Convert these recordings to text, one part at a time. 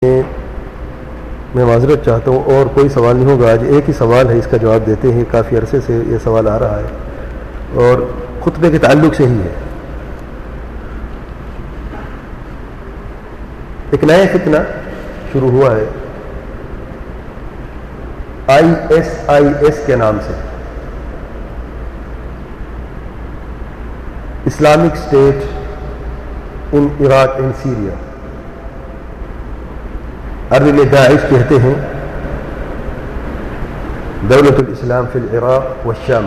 میں معذرت چاہتا ہوں اور کوئی سوال نہیں ہوگا. آج ایک ہی سوال ہے, اس کا جواب دیتے ہیں. کافی عرصے سے یہ سوال آ رہا ہے اور خطبے کے تعلق سے ہی ہے. ایک نیا فتنہ شروع ہوا ہے ISIS کے نام سے, Islamic State in Iraq and Syria. عربی میں داعش کہتے ہیں, دولت الاسلام فی العراق والشام.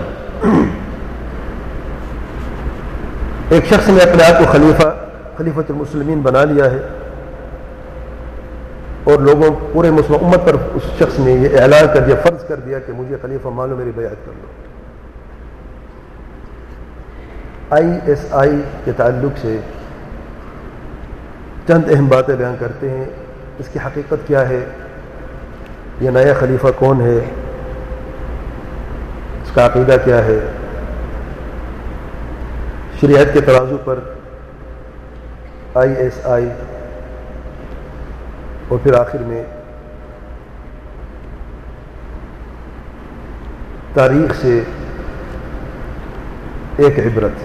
ایک شخص نے اپنے آپ کو خلیفۃ المسلمین بنا لیا ہے اور لوگوں پورے مسلم امت پر اس شخص نے یہ اعلان کر دیا, فرض کر دیا کہ مجھے خلیفہ مان لو, میری بیعت کر لو. ISI کے تعلق سے چند اہم باتیں بیان کرتے ہیں. اس کی حقیقت کیا ہے, یہ نیا خلیفہ کون ہے, اس کا عقیدہ کیا ہے, شریعت کے ترازو پر ISI, اور پھر آخر میں تاریخ سے ایک عبرت.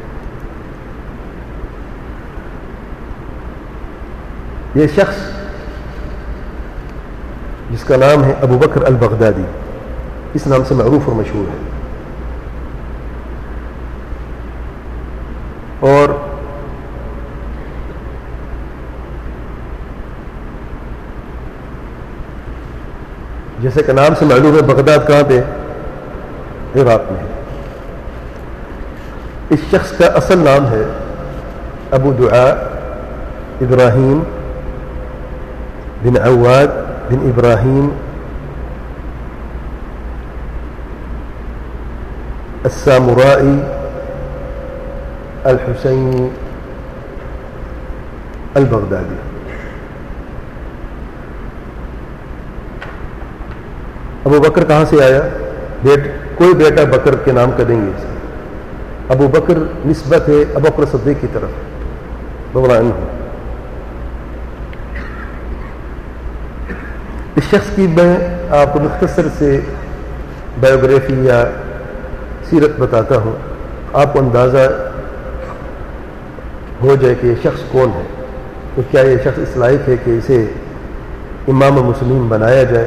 یہ شخص جس کا نام ہے ابو بکر البغدادی, اس نام سے معروف اور مشہور ہے, اور جیسے کہ نام سے معلوم ہے بغداد کہاں پہ, عراق میں ہے. اس شخص کا اصل نام ہے ابو دعاء ابراہیم بن عواد بن ابراہیم السامرائی الحسینی البغدادی. ابو بکر کہاں سے آیا؟ کوئی بیٹا بکر کے نام کا دیں گے اسے. ابو بکر نسبت ہے ابو بکر صدیق کی طرف رضی اللہ عنہ. اس شخص کی میں آپ کو مختصر سے بایوگرافی یا سیرت بتاتا ہوں, آپ کو اندازہ ہو جائے کہ یہ شخص کون ہے, تو کیا یہ شخص اس لائق ہے کہ اسے امام مسلم بنایا جائے.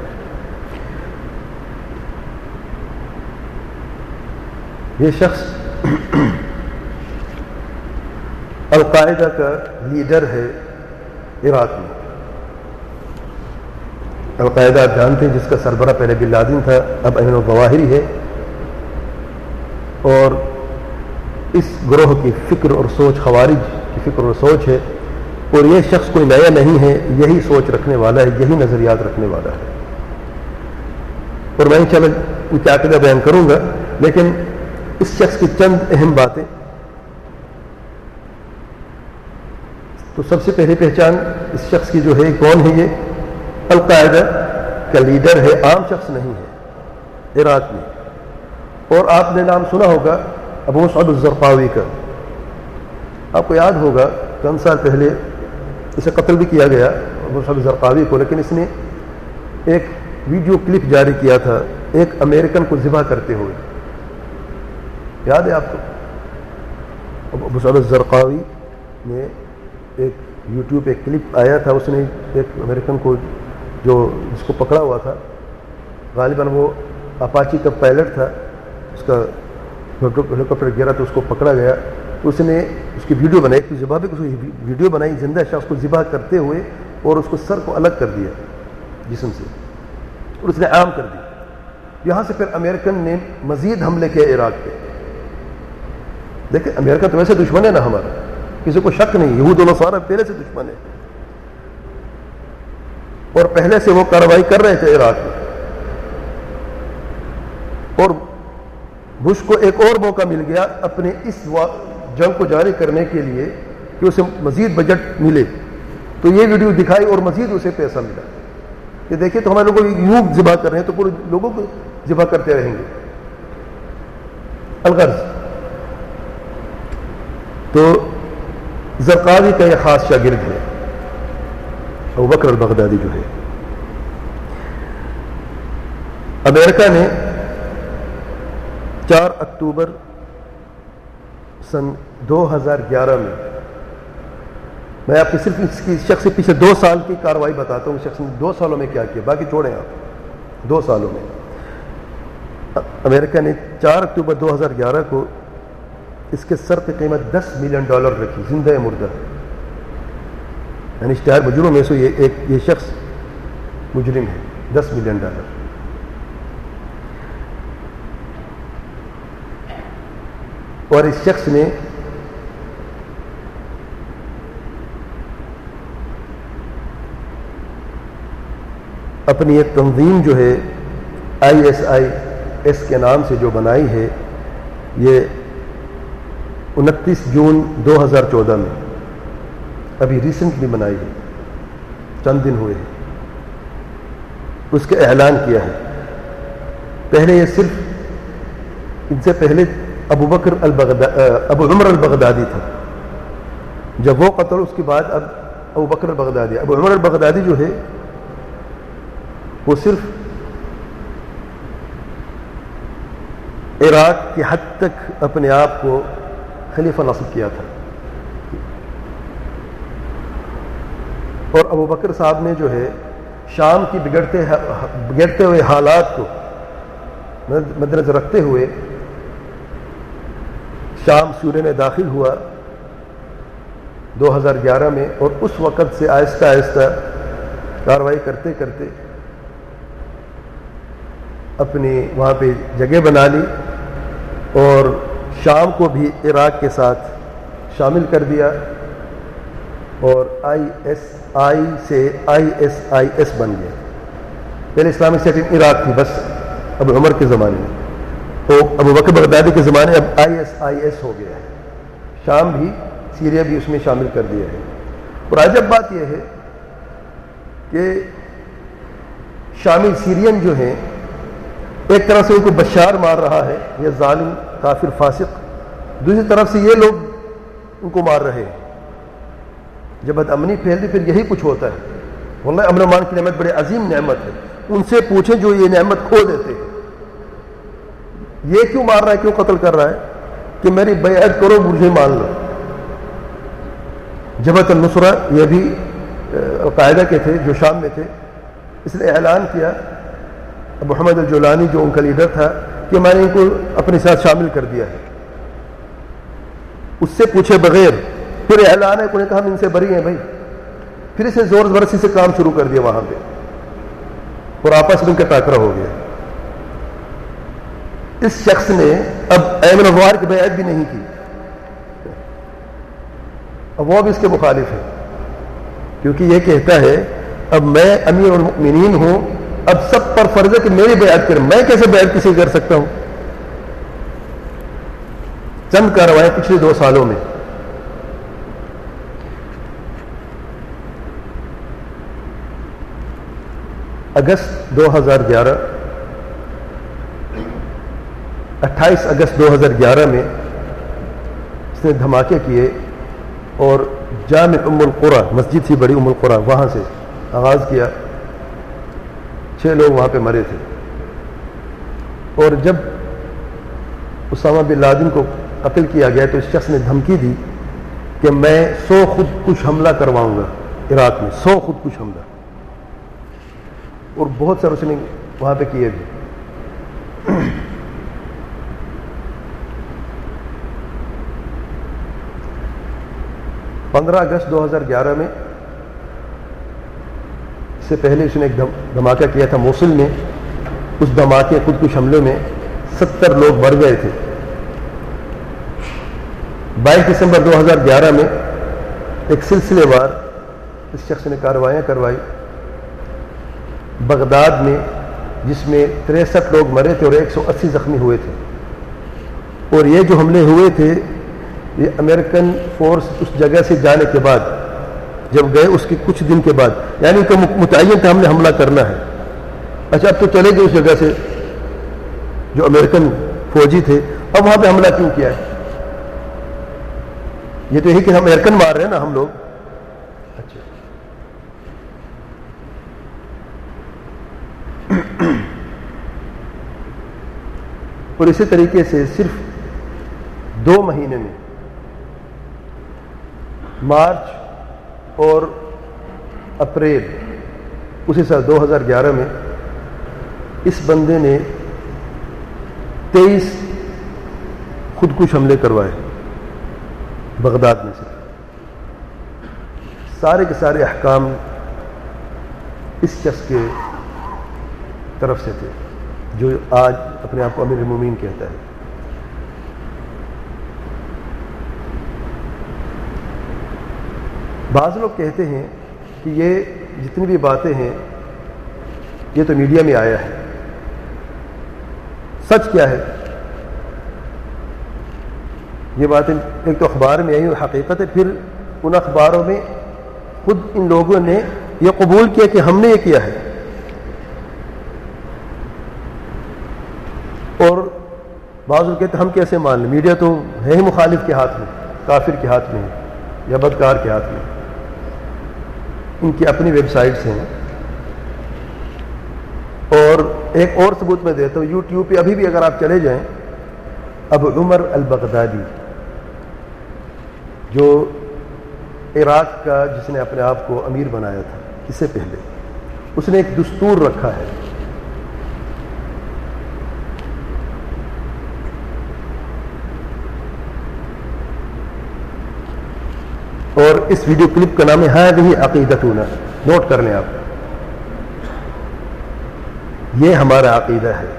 یہ شخص القاعدہ کا لیڈر ہے عراق میں. القاعدہ آپ جانتے ہیں جس کا سربراہ پہلے بن لادن تھا, اب ایمن الظواہری ہے, اور اس گروہ کی فکر اور سوچ خوارج کی فکر اور سوچ ہے, اور یہ شخص کوئی نیا نہیں ہے, یہی سوچ رکھنے والا ہے, یہی نظریات رکھنے والا ہے. اور میں انشاءاللہ ان کے عقیدہ بیان کروں گا, لیکن اس شخص کی چند اہم باتیں. تو سب سے پہلی پہچان اس شخص کی جو ہے, کون ہے یہ؟ القاعدہ کا لیڈر ہے, عام شخص نہیں ہے عراق میں. اور آپ نے نام سنا ہوگا ابو مصعب الزرقاوی کا. آپ کو یاد ہوگا چند سال پہلے اسے قتل بھی کیا گیا ابو مصعب الزرقاوی کو, لیکن اس نے ایک ویڈیو کلپ جاری کیا تھا ایک امریکن کو ذبح کرتے ہوئے. یاد ہے آپ کو؟ ابو مصعب الزرقاوی نے ایک یوٹیوب ایک کلپ آیا تھا, اس نے ایک امریکن کو جس کو پکڑا ہوا تھا, غالباً وہ اپاچی کا پائلٹ تھا, اس کا ہیلی کاپٹر گرا تو اس کو پکڑا گیا. اس نے اس کی ویڈیو بنائی, ذبح بھی ویڈیو بنائی زندہ شخص کو ذبح کرتے ہوئے, اور اس کو سر کو الگ کر دیا جسم سے, اور اس نے عام کر دی. یہاں سے پھر امریکن نے مزید حملے کیے عراق پہ. دیکھیں امریکہ تو ویسے دشمن ہے نا ہمارا, کسی کو شک نہیں, یہود و نصارہ پہلے سے دشمن ہے, اور پہلے سے وہ کارروائی کر رہے تھے عراق میں. اور بش کو ایک اور موقع مل گیا اپنے اس جنگ کو جاری کرنے کے لیے کہ اسے مزید بجٹ ملے, تو یہ ویڈیو دکھائی اور مزید اسے پیسہ ملا کہ دیکھیں تو ہمارے لوگوں یوں ذبح کر رہے ہیں تو پورے لوگوں کو ذبح کرتے رہیں گے. الغرض تو زرقاوی کا یہ خاص شاگرد ہے. ابو بکر البغدادی جو ہے، امریکہ نے 4 اکتوبر سن 2011 میں آپ کو صرف اس کی شخص سے پیچھے 2 سال کی کارروائی بتاتا ہوں، شخص نے 2 سالوں میں کیا کیا، باقی چھوڑیں آپ. 2 سالوں میں امریکہ نے 4 اکتوبر 2011 کو اس کے سر پہ قیمت $10 ملین رکھی، زندہ مردہ، یعنی اشتہار مجرم میں سے یہ شخص مجرم ہے. $10 ملین. اور اس شخص نے اپنی ایک تنظیم جو ہے ISIS کے نام سے جو بنائی ہے، یہ 29 جون 2014 میں ابھی ریسنٹلی بنائی ہے، چند دن ہوئے ہیں، اس کا اعلان کیا ہے. پہلے یہ صرف ان سے پہلے ابو عمر البغدادی تھا، جب وہ قتل اس کے بعد اب ابو بکر البغدادی. ابو عمر البغدادی جو ہے وہ صرف عراق کی حد تک اپنے آپ کو خلیفہ نصب کیا تھا، اور ابو بکر صاحب نے جو ہے شام کی بگڑتے ہوئے حالات کو مد نظر رکھتے ہوئے شام سورے میں داخل ہوا 2011 میں، اور اس وقت سے آہستہ آہستہ کارروائی کرتے کرتے اپنی وہاں پہ جگہ بنا لی، اور شام کو بھی عراق کے ساتھ شامل کر دیا، اور ISI سے ISIS بن گیا. پہلے اسلامک اسٹیٹ عراق تھی بس ابو عمر کے زمانے میں، تو ابو بکر بغدادی کے زمانے اب ISIS ہو گیا ہے. شام بھی سیریا بھی اس میں شامل کر دیا ہے. اور عجب بات یہ ہے کہ شامی سیرین جو ہیں، ایک طرف سے ان کو بشار مار رہا ہے، یہ ظالم کافر فاسق، دوسری طرف سے یہ لوگ ان کو مار رہے ہیں. جب بد امنی پھیلتی پھر یہی کچھ ہوتا ہے. واللہ امن و امان کی نعمت بڑے عظیم نعمت ہے، ان سے پوچھیں جو یہ نعمت کھو دیتے ہیں. یہ کیوں مار رہا ہے، کیوں قتل کر رہا ہے؟ کہ میری بیعت کرو، مجھے مان لو. جبہت النصرہ یہ بھی القاعدہ کے تھے جو شام میں تھے، اس نے اعلان کیا، ابو حمد الجولانی جو ان کا لیڈر تھا، کہ میں نے ان کو اپنے ساتھ شامل کر دیا ہے. اس سے پوچھے بغیر پھر اعلان ہے، انہوں نے کہا ہم ان سے بری ہیں بھائی. پھر اس نے زور زبردستی سے کام شروع کر دیا وہاں پہ، اور آپس میں ان کا ٹاکرا ہو گیا. اس شخص نے اب ایمن افوار کی بیعت بھی نہیں کی، اب وہ بھی اس کے مخالف ہے، کیونکہ یہ کہتا ہے اب میں امیر المؤمنین ہوں، اب سب پر فرض ہے کہ میری بیعت کریں، میں کیسے بیعت کسی کر سکتا ہوں. چند کارروائیں پچھلے 2 سالوں میں. اگست 2011 28 اگست 2011 میں اس نے دھماکے کیے، اور جامع ام القری مسجد تھی بڑی ام القری، وہاں سے آغاز کیا. 6 لوگ وہاں پہ مرے تھے. اور جب اسامہ بن لادن کو قتل کیا گیا تو اس شخص نے دھمکی دی کہ میں 100 خودکش حملہ کرواؤں گا عراق میں، 100 خودکش حملہ. اور بہت سارے اس نے وہاں پہ کیے بھی. 15 اگست 2011 میں، اس سے پہلے اس نے ایک دھماکہ کیا تھا موصل میں. اس دھماکے خودکش حملے میں 70 لوگ مر گئے تھے. 22 دسمبر 2011 میں ایک سلسلے وار اس شخص نے کارروائیاں کروائی بغداد میں، جس میں 63 لوگ مرے تھے اور 180 زخمی ہوئے تھے. اور یہ جو حملے ہوئے تھے، یہ امریکن فورس اس جگہ سے جانے کے بعد، جب گئے اس کے کچھ دن کے بعد، یعنی کہ متعین تھا ہم نے حملہ کرنا ہے. اچھا اب تو چلے گئے اس جگہ سے جو امریکن فوجی تھے، اب وہاں پہ حملہ کیوں کیا ہے؟ یہ تو یہی کہ ہم امریکن مار رہے ہیں نا ہم لوگ. اچھا اور اسی طریقے سے صرف 2 مہینے میں مارچ اور اپریل اسی سال 2011 میں اس بندے نے 23 خودکش حملے کروائے بغداد میں سے. سارے کے سارے احکام اس شخص کے طرف سے تھے جو آج اپنے آپ کو امیر المومنین کہتا ہے. بعض لوگ کہتے ہیں کہ یہ جتنی بھی باتیں ہیں یہ تو میڈیا میں آیا ہے. سچ کیا ہے؟ یہ باتیں ایک تو اخبار میں آئی اور حقیقت ہے، پھر ان اخباروں میں خود ان لوگوں نے یہ قبول کیا کہ ہم نے یہ کیا ہے. اور بعض لوگ کہتے ہیں ہم کیسے مان لیں، میڈیا تو ہے ہی مخالف کے ہاتھ میں، کافر کے ہاتھ میں ہے یا بدکار کے ہاتھ میں. ان کی اپنی ویب سائٹس ہیں. اور ایک اور ثبوت میں دیتا ہوں، یوٹیوب پہ ابھی بھی اگر آپ چلے جائیں، ابو عمر البغدادی جو عراق کا جس نے اپنے آپ کو امیر بنایا تھا اس سے پہلے، اس نے ایک دستور رکھا ہے. اور اس ویڈیو کلپ کا نام ہے ہذہ عقیدتنا. نوٹ کر لیں آپ، یہ ہمارا عقیدہ ہے.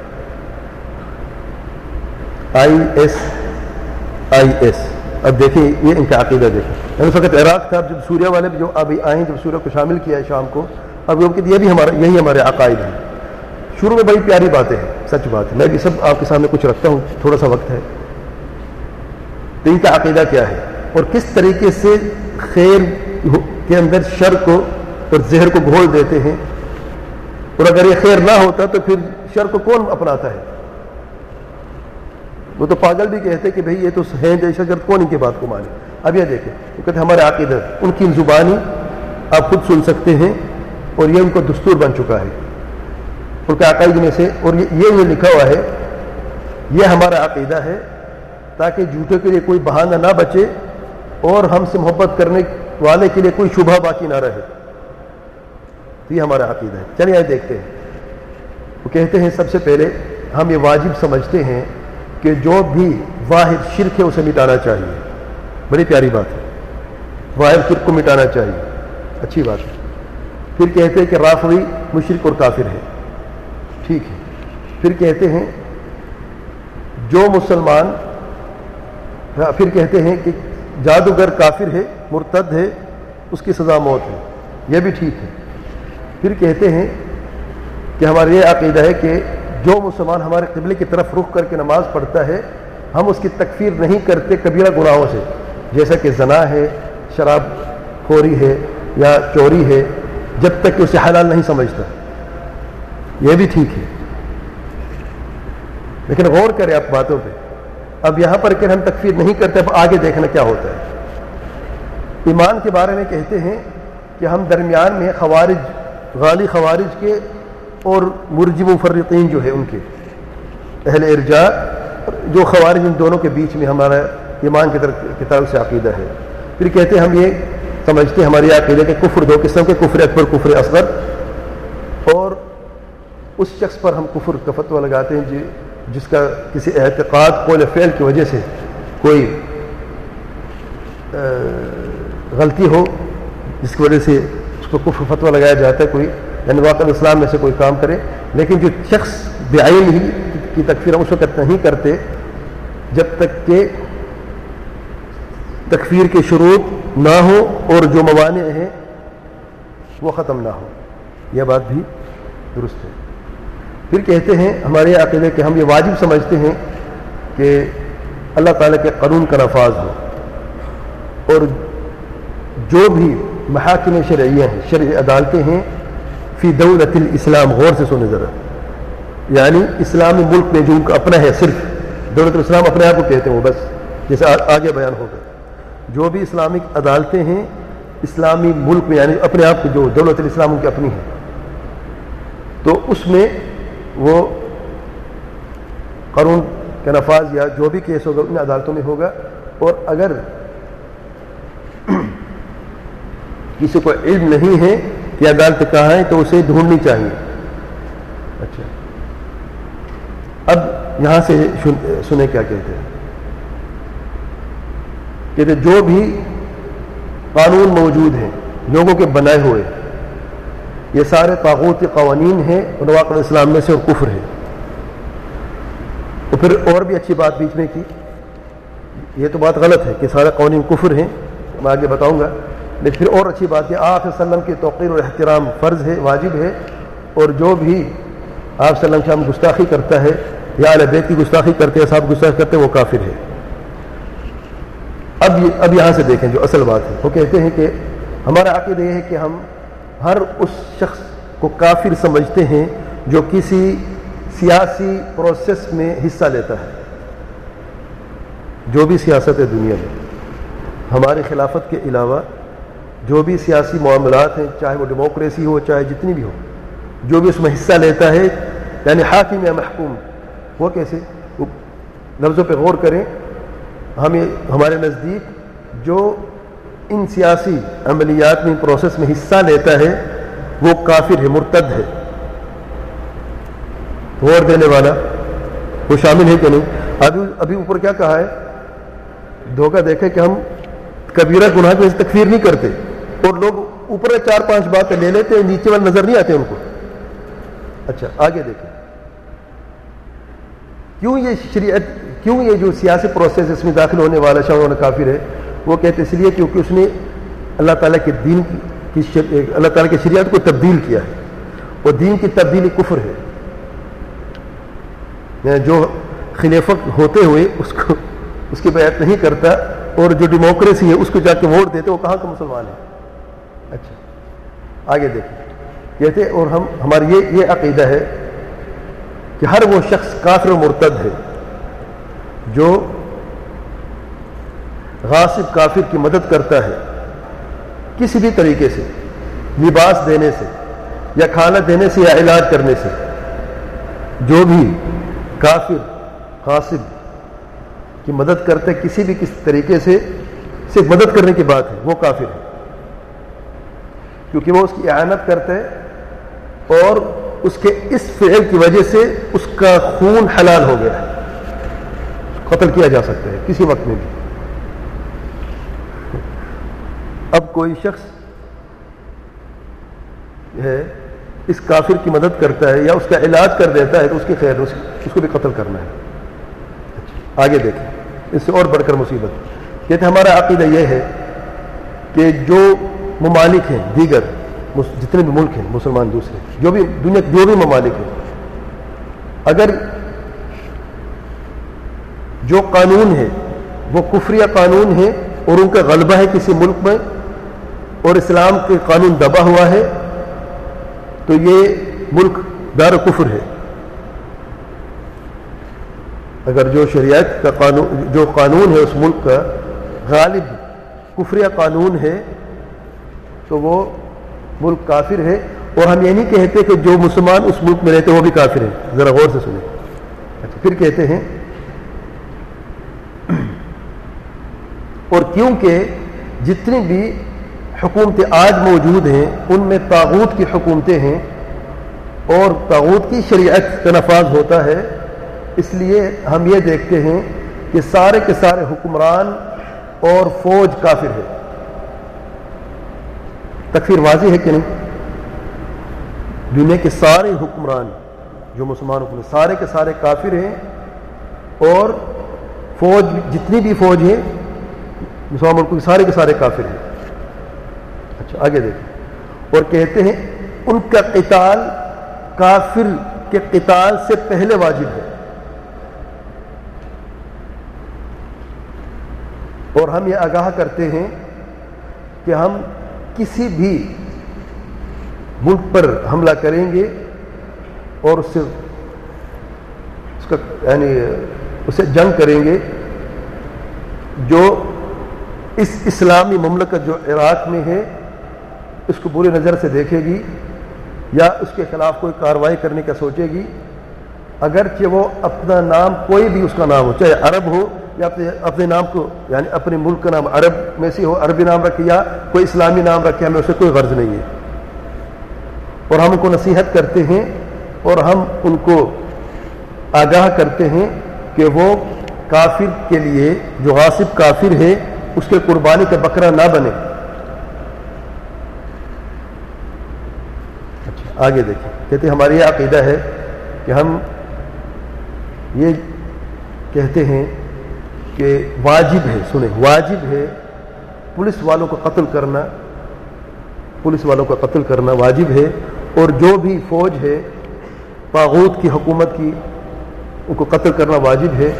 IS. اب دیکھیں یہ ان کا عقیدہ دیکھیں. اس وقت عراق تھا، جب سوریہ والے جو ابھی آئے جب سوریہ کو شامل کیا ہے شام کو، اب وہ کہتے یہ بھی یہی ہمارے عقائد ہیں. شروع میں بڑی پیاری باتیں ہیں، سچ بات ہے. میں بھی سب آپ کے سامنے کچھ رکھتا ہوں، تھوڑا سا وقت ہے. تو ان کا عقیدہ کیا ہے اور کس طریقے سے خیر کے اندر شر کو اور زہر کو گھول دیتے ہیں، اور اگر یہ خیر نہ ہوتا تو پھر شر کو کون اپناتا ہے؟ وہ تو پاگل بھی کہتے کہ بھئی یہ تو ہیں دہشت گرد، کون ان کی بات کو مانے. اب یہ دیکھیں، وہ کہتے ہیں ہمارے عقیدہ، ان کی زبانی آپ خود سن سکتے ہیں، اور یہ ان کو دستور بن چکا ہے ان کے عقائد میں سے. اور یہ لکھا ہوا ہے یہ ہمارا عقیدہ ہے تاکہ جھوٹے کے لیے کوئی بہانہ نہ بچے اور ہم سے محبت کرنے والے کے لیے کوئی شبہ باقی نہ رہے. تو یہ ہمارا عقیدہ ہے. چلیے آئے دیکھتے ہیں. وہ کہتے ہیں سب سے پہلے ہم یہ واجب سمجھتے ہیں کہ جو بھی واحد شرک ہے اسے مٹانا چاہیے. بڑی پیاری بات ہے، واحد شرک کو مٹانا چاہیے، اچھی بات ہے. پھر کہتے ہیں کہ رافضی مشرک اور کافر ہے، ٹھیک ہے. پھر کہتے ہیں جو مسلمان، پھر کہتے ہیں کہ جادوگر کافر ہے، مرتد ہے، اس کی سزا موت ہے، یہ بھی ٹھیک ہے. پھر کہتے ہیں کہ ہمارا یہ عقیدہ ہے کہ جو مسلمان ہمارے قبلے کی طرف رخ کر کے نماز پڑھتا ہے ہم اس کی تکفیر نہیں کرتے کبیرہ گناہوں سے، جیسا کہ زنا ہے، شراب خوری ہے یا چوری ہے، جب تک کہ اسے حلال نہیں سمجھتا. یہ بھی ٹھیک ہے. لیکن غور کریں آپ باتوں پہ. اب یہاں پر کہ ہم تکفیر نہیں کرتے، اب آگے دیکھنا کیا ہوتا ہے. ایمان کے بارے میں کہتے ہیں کہ ہم درمیان میں خوارج، غالی خوارج کے اور مرجی مفرقین جو ہے ان کے، اہل ارجاء جو خوارج، ان دونوں کے بیچ میں ہمارا ایمان کی طرف سے عقیدہ ہے. پھر کہتے ہیں ہم یہ سمجھتے ہیں ہماری عقیدہ کہ کفر 2 قسم کے، کفر اکبر، کفر اصغر. اور اس شخص پر ہم کفر کا فتویٰ لگاتے ہیں جس کا کسی اعتقاد، قول، فعل کی وجہ سے کوئی غلطی ہو، جس کی وجہ سے اس کو کفر فتویٰ لگایا جاتا ہے، کوئی یعنی واقع اسلام میں سے کوئی کام کرے. لیکن جو شخص بعین ہی کی تکفیر ہم اس وقت نہیں کرتے جب تک کہ تکفیر کے شروط نہ ہو اور جو موانع ہیں وہ ختم نہ ہو. یہ بات بھی درست ہے. پھر کہتے ہیں ہمارے عقیدے کہ ہم یہ واجب سمجھتے ہیں کہ اللہ تعالیٰ کے قانون کا نفاذ ہو، اور جو بھی محاکم شرعیہ ہیں، شرعی عدالتیں ہیں، فی دولت الاسلام، غور سے سنیں ذرا، یعنی اسلامی ملک میں جو ان کا اپنا ہے، صرف دولت الاسلام اپنے آپ کو کہتے ہیں وہ، بس جیسے آگے بیان ہوگا. جو بھی اسلامک عدالتیں ہیں اسلامی ملک میں، یعنی اپنے آپ کو جو دولت الاسلام ان کی اپنی ہے، تو اس میں وہ قانون کا نفاذ یا جو بھی کیس ہوگا ان عدالتوں میں ہوگا. اور اگر کسی کو علم نہیں ہے کہ عدالت کہاں ہے تو اسے ڈھونڈنی چاہیے. اچھا اب یہاں سے سنیں کیا کہتے ہیں. کہتے جو بھی قانون موجود ہیں لوگوں کے بنائے ہوئے یہ سارے طاغوت کے قوانین ہیں اور نواقض اسلام میں سے اور کفر ہے. تو پھر اور بھی اچھی بات بیچ میں کی, یہ تو بات غلط ہے کہ سارے قوانین کفر ہیں, میں آگے بتاؤں گا. لیکن پھر اور اچھی بات ہے آپ صلی اللہ علیہ وسلم کی توقیر اور احترام فرض ہے, واجب ہے, اور جو بھی آپ صلی اللہ علیہ وسلم گستاخی کرتا ہے یا اہل بیت کی گستاخی کرتے ہیں, صاحب گستاخی کرتے ہیں, وہ کافر ہے. اب یہاں سے دیکھیں جو اصل بات ہے. وہ کہتے ہیں کہ ہمارا عقیدہ یہ ہے کہ ہم ہر اس شخص کو کافر سمجھتے ہیں جو کسی سیاسی پروسیس میں حصہ لیتا ہے. جو بھی سیاست ہے دنیا میں, ہماری خلافت کے علاوہ جو بھی سیاسی معاملات ہیں, چاہے وہ ڈیموکریسی ہو چاہے جتنی بھی ہو, جو بھی اس میں حصہ لیتا ہے یعنی حاکم یا محکوم. وہ کیسے لفظوں پہ غور کریں. ہمارے نزدیک جو ان سیاسی عملیات میں پروسیس میں حصہ لیتا ہے وہ کافر ہے, مرتد ہے. ووٹ دینے والا وہ شامل ہے کہ نہیں؟ ابھی اوپر کیا کہا ہے, دھوکہ دیکھے کہ ہم کبیرہ گناہ کی تکفیر نہیں کرتے, اور لوگ اوپر 4-5 باتیں لے لیتے ہیں, نیچے والے نظر نہیں آتے ان کو. اچھا آگے دیکھیں کیوں یہ جو سیاسی پروسیس اس میں داخل ہونے والا شاہ کافر ہے. وہ کہتے اس لیے کیونکہ اس نے اللہ تعالیٰ کے دین کی اللہ تعالیٰ کی شریعت کو تبدیل کیا ہے, اور دین کی تبدیلی کفر ہے. جو خلافت ہوتے ہوئے اس کی بیعت نہیں کرتا, اور جو ڈیموکریسی ہے اس کو جا کے ووٹ دیتے, وہ کہاں کا مسلمان ہے. اچھا آگے دیکھیں کہتے, اور ہماری یہ عقیدہ ہے کہ ہر وہ شخص کافر و مرتد ہے جو غاصب کافر کی مدد کرتا ہے کسی بھی طریقے سے, لباس دینے سے یا کھانا دینے سے یا علاج کرنے سے. جو بھی کافر غاصب کی مدد کرتے کسی بھی طریقے سے, صرف مدد کرنے کی بات ہے, وہ کافر ہے, کیونکہ وہ اس کی اعانت کرتے ہیں اور اس کے اس فعل کی وجہ سے اس کا خون حلال ہو گیا ہے, قتل کیا جا سکتا ہے کسی وقت میں بھی. اب کوئی شخص ہے اس کافر کی مدد کرتا ہے یا اس کا علاج کر دیتا ہے تو اس کی خیر, اس کو بھی قتل کرنا ہے. آگے دیکھیں اس سے اور بڑھ کر مصیبت. کہتے ہمارا عقیدہ یہ ہے کہ جو ممالک ہیں دیگر, جتنے بھی ملک ہیں مسلمان دوسرے, جو بھی دنیا کے جو بھی ممالک ہیں, اگر جو قانون ہے وہ کفریہ قانون ہے اور ان کا غلبہ ہے کسی ملک میں اور اسلام کے قانون دبا ہوا ہے, تو یہ ملک دار کفر ہے. اگر جو شریعت کا قانون ہے اس ملک کا غالب کفریہ قانون ہے تو وہ ملک کافر ہے. اور ہم یہ نہیں کہتے کہ جو مسلمان اس ملک میں رہتے وہ بھی کافر ہیں, ذرا غور سے سنیں. اچھا پھر کہتے ہیں اور کیونکہ جتنی بھی حکومتیں آج موجود ہیں ان میں طاغوت کی حکومتیں ہیں اور طاغوت کی شریعت کا نفاذ ہوتا ہے, اس لیے ہم یہ دیکھتے ہیں کہ سارے کے سارے حکمران اور فوج کافر ہے. تکفیر واضح ہے کہ نہیں؟ دنیا کے سارے حکمران جو مسلمان حکمران سارے کے سارے کافر ہیں, اور فوج جتنی بھی فوج ہے مسلمان ملکوں کے سارے کافر ہیں. اچھا آگے دیکھیں, اور کہتے ہیں ان کا قتال کافر کے قتال سے پہلے واجب ہے. اور ہم یہ آگاہ کرتے ہیں کہ ہم کسی بھی ملک پر حملہ کریں گے اور اس سے جنگ کریں گے جو اس اسلامی مملکت جو عراق میں ہے اس کو بری نظر سے دیکھے گی یا اس کے خلاف کوئی کارروائی کرنے کا سوچے گی, اگرچہ وہ اپنا نام کوئی بھی اس کا نام ہو، چاہے عرب ہو یا اپنے نام کو یعنی اپنے ملک کا نام عرب میں سے ہو، عربی نام رکھے یا کوئی اسلامی نام رکھے، ہمیں اسے کوئی غرض نہیں ہے، اور ہم ان کو نصیحت کرتے ہیں اور ہم ان کو آگاہ کرتے ہیں کہ وہ کافر کے لیے جو غاصب کافر ہے اس کے قربانی کا بکرا نہ بنے۔ اچھا آگے دیکھیں، کہتے ہیں ہماری یہ عقیدہ ہے کہ ہم یہ کہتے ہیں کہ واجب ہے، سنیں، واجب ہے پولیس والوں کو قتل کرنا، پولیس والوں کا قتل کرنا واجب ہے، اور جو بھی فوج ہے طاغوت کی حکومت کی ان کو قتل کرنا واجب ہے،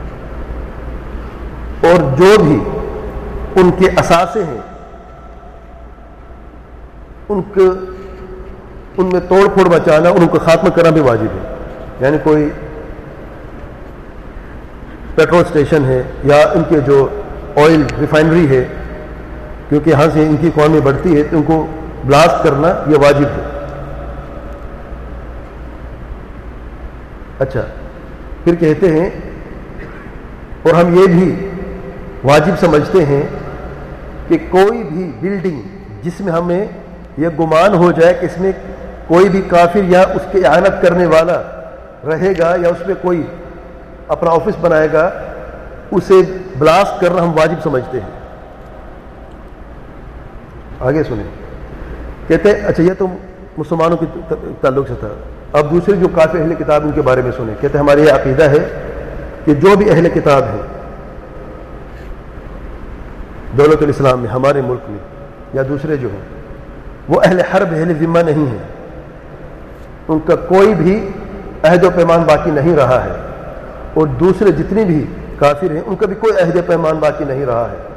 اور جو بھی ان کے اثاثے ہیں ان میں توڑ پھوڑ مچانا اور ان کو خاتمہ کرنا بھی واجب ہے۔ یعنی کوئی پیٹرول اسٹیشن ہے یا ان کے جو آئل ریفائنری ہے، کیونکہ یہاں سے ان کی اکانومی بڑھتی ہے، تو ان کو بلاسٹ کرنا یہ واجب ہے۔ اچھا پھر کہتے ہیں اور ہم یہ بھی واجب سمجھتے ہیں کہ کوئی بھی بلڈنگ جس میں ہمیں یہ گمان ہو جائے کہ اس میں کوئی بھی کافر یا اس کی اعانت کرنے والا رہے گا یا اس میں کوئی اپنا آفس بنائے گا، اسے بلاسٹ کرنا ہم واجب سمجھتے ہیں۔ آگے سنیں، کہتے ہیں اچھا یہ تو مسلمانوں کے تعلق سے تھا، اب دوسرے جو کافر اہل کتاب ان کے بارے میں سنیں۔ کہتے ہیں ہماری یہ عقیدہ ہے کہ جو بھی اہل کتاب ہے دولت الاسلام میں، ہمارے ملک میں یا دوسرے جو ہیں، وہ اہل حرب اہل ذمہ نہیں ہیں، ان کا کوئی بھی عہد و پیمان باقی نہیں رہا ہے، اور دوسرے جتنے بھی کافر ہیں ان کا بھی کوئی عہد و پیمان باقی نہیں رہا ہے،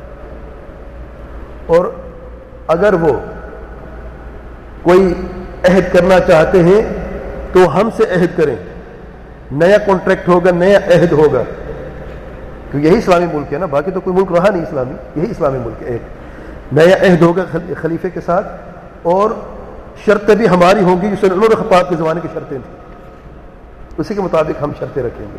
اور اگر وہ کوئی عہد کرنا چاہتے ہیں تو ہم سے عہد کریں، نیا کانٹریکٹ ہوگا، نیا عہد ہوگا، کیونکہ یہی اسلامی ملک ہے نا، باقی تو کوئی ملک رہا نہیں اسلامی، یہی اسلامی ملک ہے۔ ایک نیا عہد ہوگا خلیفے کے ساتھ، اور شرطیں بھی ہماری ہوں گی جسے عمر خطاب کے زمانے کی شرطیں تھیں، اسی کے مطابق ہم شرطیں رکھیں گے۔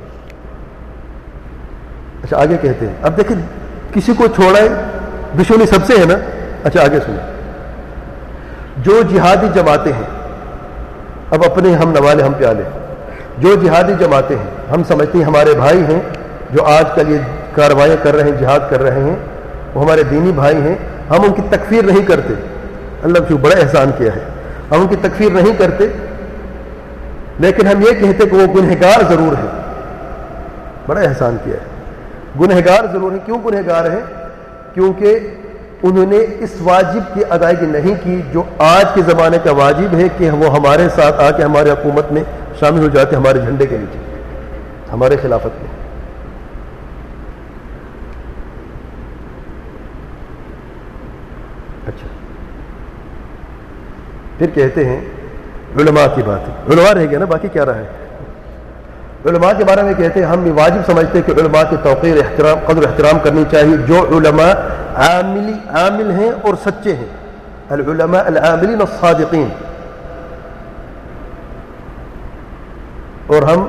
اچھا آگے کہتے ہیں، اب دیکھیں کسی کو چھوڑائیں، دشمنی سب سے ہے نا۔ اچھا آگے سنیں، جو جہادی جماعتیں ہیں، اب اپنے ہم نوالے ہم پیالے، جو جہادی جماعتیں ہیں ہم سمجھتے ہیں ہمارے بھائی ہیں، جو آج کل یہ کاروائیاں کر رہے ہیں، جہاد کر رہے ہیں، وہ ہمارے دینی بھائی ہیں، ہم ان کی تکفیر نہیں کرتے، اللہ کو بڑا احسان کیا ہے، ہم ان کی تکفیر نہیں کرتے، لیکن ہم یہ کہتے کہ وہ گنہگار ضرور ہیں، بڑا احسان کیا ہے، گنہگار ضرور ہیں۔ کیوں گنہگار ہیں؟ کیونکہ انہوں نے اس واجب کی ادائیگی نہیں کی جو آج کے زمانے کا واجب ہے کہ وہ ہمارے ساتھ آ کے ہمارے حکومت میں شامل ہو جاتے، ہمارے جھنڈے کے نیچے، ہمارے خلافت میں۔ اچھا پھر کہتے ہیں علماء کی بات ہے، علماء رہ گیا نا، باقی کیا رہا ہے۔ علماء کے بارے میں کہتے ہیں ہم یہ واجب سمجھتے ہیں کہ علماء کی توقیر، احترام، قدر احترام کرنی چاہیے، جو علماء عامل ہیں اور سچے ہیں، العلماء العاملین الصادقین، اور ہم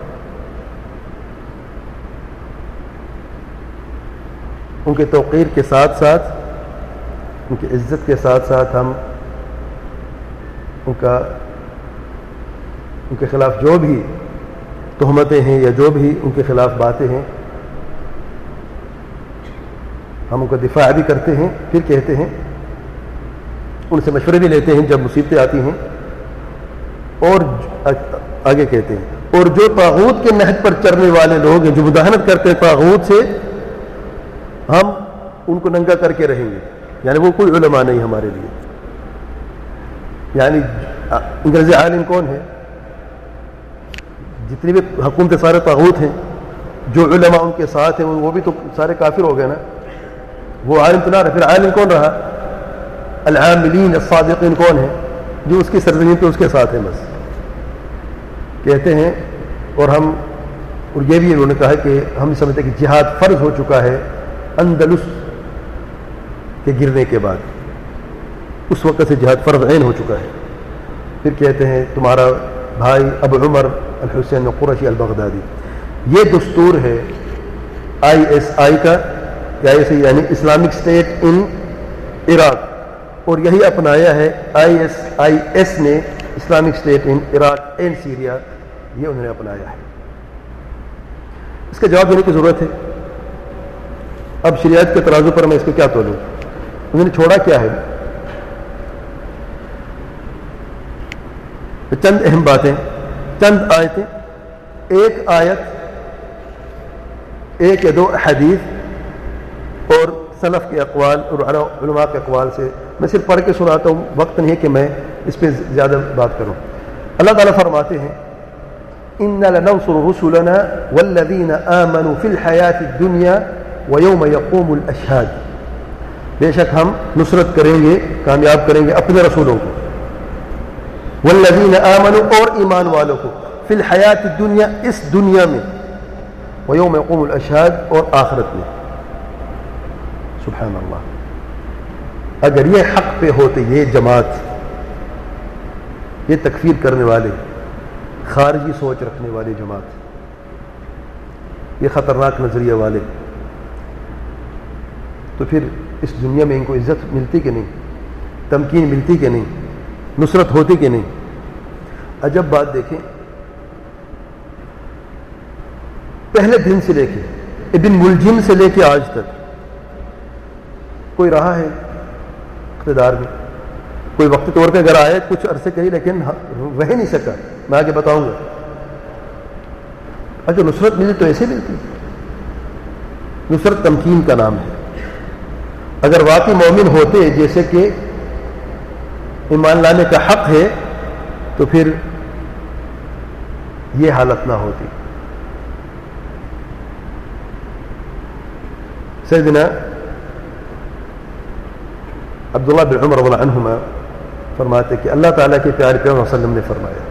ان کے توقیر کے ساتھ ساتھ، ان کی عزت کے ساتھ ساتھ ہم ان کے خلاف جو بھی تہمتیں ہیں یا جو بھی ان کے خلاف باتیں ہیں ہم ان کا دفاع بھی کرتے ہیں۔ پھر کہتے ہیں ان سے مشورے بھی لیتے ہیں جب مصیبتیں آتی ہیں، اور آگے کہتے ہیں اور جو طاغوت کے نہج پر چلنے والے لوگ ہیں، جو مداہنت کرتے ہیں طاغوت سے، ہم ان کو ننگا کر کے رہیں گے، یعنی وہ کوئی علماء نہیں ہمارے لیے۔ یعنی انگریزی عالم کون ہے؟ جتنی بھی حکومتیں سارے طاغوت ہیں، جو علماء ان کے ساتھ ہیں وہ بھی تو سارے کافر ہو گئے نا، وہ عالم تو نہ رہا، پھر عالم کون رہا؟ العاملین الصادقین کون ہے؟ جو اس کی سرزمین پہ اس کے ساتھ ہیں بس۔ کہتے ہیں اور یہ بھی انہوں نے کہا کہ ہم سمجھتے ہیں کہ جہاد فرض ہو چکا ہے اندلس کے گرنے کے بعد، اس وقت سے جہاد فرض عین ہو چکا ہے۔ پھر کہتے ہیں تمہارا بھائی ابو عمر الحسین القرشی البغدادی. یہ دستور ہے ISI کا, یعنی اسلامک اسٹیٹ ان عراق, اور یہی اپنایا ہے ISIS نے, Islamic State in Iraq and Syria, یہ انہوں نے اپنایا ہے. اس کا جواب دینے کی ضرورت ہے. اب شریعت کے ترازو پر میں اس کو کیا تولوں؟ انہوں نے چھوڑا کیا ہے؟ چند اہم باتیں, چند آیتیں, ایک آیت, ایک یا دو حدیث اور سلف کے اقوال اور علماء کے اقوال سے میں صرف پڑھ کے سناتا ہوں, وقت نہیں ہے کہ میں اس پہ زیادہ بات کروں. اللہ تعالیٰ فرماتے ہیں اِنَّا لَنَنْصُرُ رُسُلَنَا وَالَّذِينَ آمَنُوا فِي الْحَيَاةِ الدُّنْيَا وَيَوْمَ يَقُومُ الْأَشْهَادُ, بے شک ہم نصرت کریں گے, کامیاب کریں گے اپنے رسولوں کو, والذین آمنوا اور ایمان والوں کو, فی الحیات الدنیا اس دنیا میں, ویوم یقوم الاشہاد اور آخرت میں. سبحان اللہ. اگر یہ حق پہ ہوتے یہ جماعت, یہ تکفیر کرنے والے, خارجی سوچ رکھنے والے جماعت, یہ خطرناک نظریے والے, تو پھر اس دنیا میں ان کو عزت ملتی کہ نہیں, تمکین ملتی کہ نہیں, نصرت ہوتی کہ نہیں؟ عجب بات دیکھیں, پہلے دن سے لے کے ابن ملجم سے لے کے آج تک کوئی رہا ہے اقتدار میں, کوئی وقتی طور پہ اگر آئے کچھ عرصے کہیں لیکن رہ نہیں سکا, میں آگے بتاؤں گا. اچھا نصرت ملی تو ایسے ملتی, نصرت تمکین کا نام ہے. اگر واقعی مومن ہوتے جیسے کہ ایمان لانے کا حق ہے تو پھر یہ حالت نہ ہوتی. سیدنا عبداللہ بن عمر رضی اللہ عنہما فرماتے کہ اللہ تعالیٰ کے پیارے پیغمبر صلی اللہ علیہ وسلم نے فرمایا,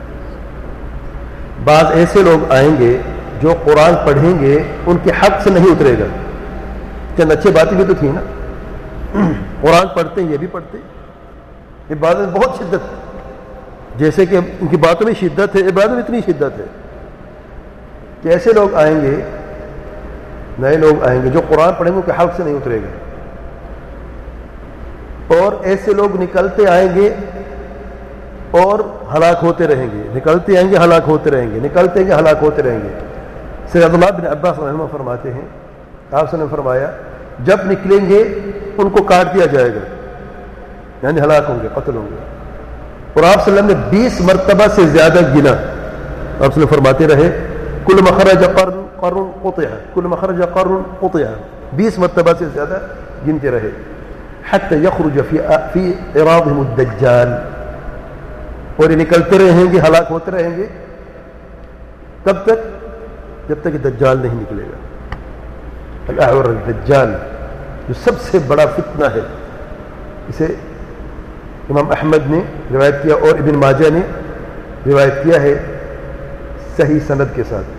بعض ایسے لوگ آئیں گے جو قرآن پڑھیں گے ان کے حق سے نہیں اترے گا. چند اچھی باتیں بھی تو تھی نا, قرآن پڑھتے ہیں, یہ بھی پڑھتے ہیں, عبادت میں بہت شدت, جیسے کہ ان کی باتوں میں شدت ہے, عبادت میں اتنی شدت ہے کہ ایسے لوگ آئیں گے, نئے لوگ آئیں گے جو قرآن پڑھیں گے ان کے حق سے نہیں اترے گا, اور ایسے لوگ نکلتے آئیں گے اور ہلاک ہوتے رہیں گے, نکلتے آئیں گے ہلاک ہوتے رہیں گے, نکلتے آئیں گے ہلاک ہوتے رہیں گے. سید عبداللہ بن عباس رضی اللہ عنہ فرماتے ہیں, آپ نے فرمایا جب نکلیں گے ان کو کاٹ دیا جائے گا, یعنی ہلاک ہوں گے, قتل ہوں گے. اور آپ صلی اللہ علیہ وسلم نے 20 مرتبہ سے زیادہ گنا, آپ صلی اللہ علیہ وسلم فرماتے رہے کل مخرج قرن قطع, کل مخرج قرن قطع, 20 مرتبہ سے زیادہ گنتے رہے. حتی یخرج فی اعراضہم الدجال, اور یہ نکلتے رہیں گے, ہلاک ہوتے رہیں گے, کب تک؟ جب تک کہ دجال نہیں نکلے گا. الاعور الدجال جو سب سے بڑا فتنہ ہے, اسے امام احمد نے روایت کیا اور ابن ماجہ نے روایت کیا ہے صحیح سند کے ساتھ.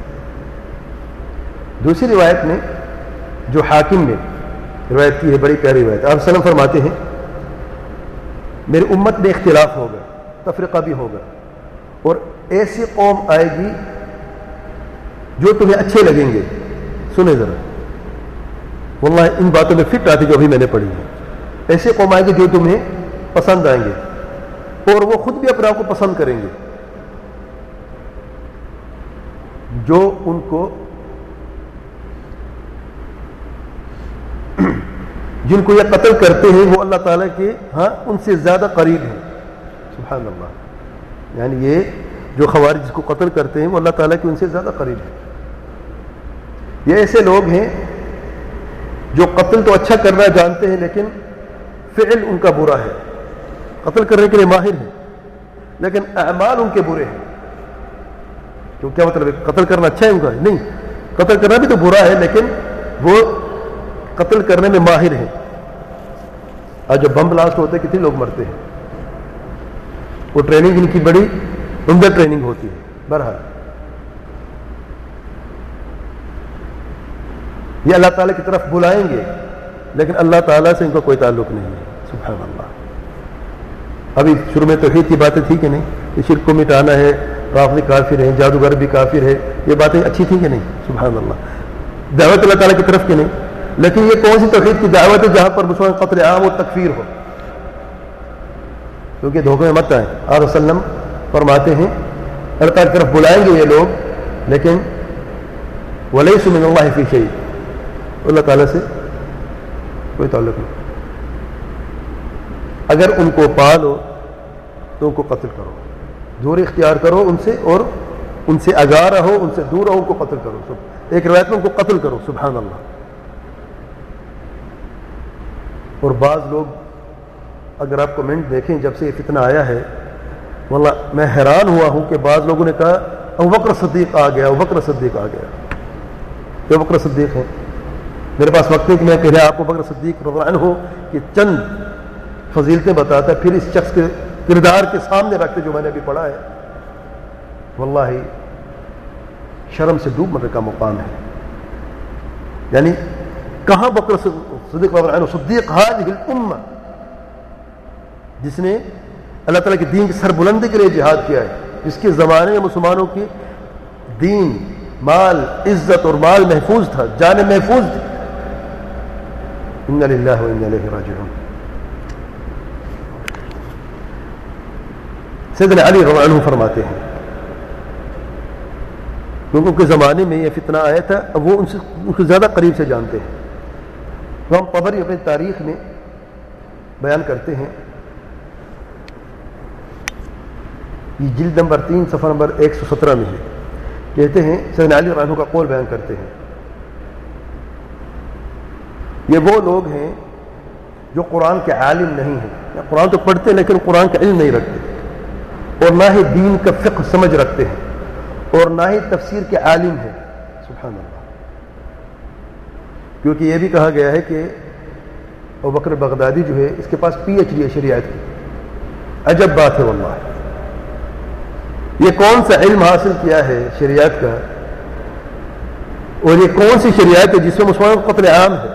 دوسری روایت میں جو حاکم نے روایت کی ہے, بڑی پیاری روایت, آپ وسلم فرماتے ہیں میری امت میں اختلاف ہوگا, تفرقہ بھی ہوگا, اور ایسی قوم آئے گی جو تمہیں اچھے لگیں گے. سنیں ذرا, واللہ ان باتوں میں فٹ آتی جو ابھی میں نے پڑھی ہے. ایسے قوم آئیں گے جو تمہیں پسند آئیں گے اور وہ خود بھی اپنے آپ کو پسند کریں گے, جو ان کو جن کو یہ قتل کرتے ہیں وہ اللہ تعالیٰ کے ہاں ان سے زیادہ قریب ہیں. سبحان اللہ. یعنی یہ جو خوارج جس کو قتل کرتے ہیں وہ اللہ تعالیٰ کے ان سے زیادہ قریب ہیں. یہ ایسے لوگ ہیں جو قتل تو اچھا کرنا جانتے ہیں لیکن فعل ان کا برا ہے. قتل کرنے کے لیے ماہر ہیں لیکن اعمال ان کے برے ہیں. تو کیا مطلب ہے؟ قتل کرنا اچھا ہے ان کا؟ نہیں, قتل کرنا بھی تو برا ہے لیکن وہ قتل کرنے میں ماہر ہیں. آج جب بم بلاسٹ ہوتے ہیں کتنے لوگ مرتے ہیں, وہ ٹریننگ ان کی بڑی عمدہ ٹریننگ ہوتی ہے. بہرحال یہ اللہ تعالیٰ کی طرف بلائیں گے لیکن اللہ تعالیٰ سے ان کا کوئی تعلق نہیں ہے. سبحان اللہ. ابھی شروع میں توحید کی باتیں تھی کہ نہیں, کہ شرک کو مٹانا ہے, رافضی کافر ہیں، جادوگر بھی کافر ہے، یہ باتیں اچھی تھیں کہ نہیں؟ سبحان اللہ، دعوت اللہ تعالیٰ کی طرف کی نہیں. لیکن یہ کون سی توحید کی دعوت ہے جہاں پر مسلمان قتل عام و تکفیر ہو؟ کیونکہ دھوکے میں مت آئیں. آپ وسلم فرماتے ہیں اللہ تعالیٰ کی طرف بلائیں گے یہ لوگ، لیکن ولیس من اللہ فی شیء، اللہ تعالیٰ سے کوئی تعلق نہیں. اگر ان کو پالو تو ان کو قتل کرو، دوری اختیار کرو ان سے، اور ان سے آگاہ رہو، ان سے دور رہو، ان کو قتل کرو. ایک روایت میں ان کو قتل کرو. سبحان اللہ. اور بعض لوگ اگر آپ کمنٹ دیکھیں جب سے یہ فتنہ آیا ہے، واللہ میں حیران ہوا ہوں کہ بعض لوگوں نے کہا ابوبکر صدیق آ گیا، ابوبکر صدیق آ گیا. کہ ابوبکر صدیق ہیں، میرے پاس وقت ہے کہ میں پہلے آپ کو ابوبکر صدیق رضی اللہ عنہ کی چند فضیلتیں بتاتا، پھر اس شخص کے کردار کے سامنے رکھتے جو میں نے ابھی پڑھا ہے. واللہ شرم سے ڈوب مرنے کا مقام ہے. یعنی کہاں بکر صدیق رضی اللہ عنہ صدیق ہذہ الامہ، جس نے اللہ تعالیٰ کے دین کی سربلندی کے لیے جہاد کیا ہے، جس کے زمانے میں مسلمانوں کی دین، مال، عزت اور مال محفوظ تھا، جانیں محفوظ تھی. انا للہ و انا الیہ راجعون. سیدنا علی رضی اللہ عنہ فرماتے ہیں کیونکہ ان کے زمانے میں یہ فتنہ آیا تھا، اب وہ ان سے زیادہ قریب سے جانتے ہیں. امام طبری اپنی تاریخ میں بیان کرتے ہیں، یہ جلد نمبر 3 صفحہ نمبر 117 میں ہے. کہتے ہیں سیدنا علی رضی اللہ عنہ کا قول بیان کرتے ہیں، یہ وہ لوگ ہیں جو قرآن کے عالم نہیں ہیں، یا قرآن تو پڑھتے ہیں لیکن قرآن کا علم نہیں رکھتے، اور نہ ہی دین کا فقہ سمجھ رکھتے ہیں، اور نہ ہی تفسیر کے عالم ہیں. سبحان اللہ. کیونکہ یہ بھی کہا گیا ہے کہ ابوبکر بغدادی جو ہے اس کے پاس پی ایچ ڈی ہے شریعت کی. عجب بات ہے واللہ. یہ کون سا علم حاصل کیا ہے شریعت کا، اور یہ کون سی شریعت ہے جس میں مسلمانوں کو قتل عام ہے؟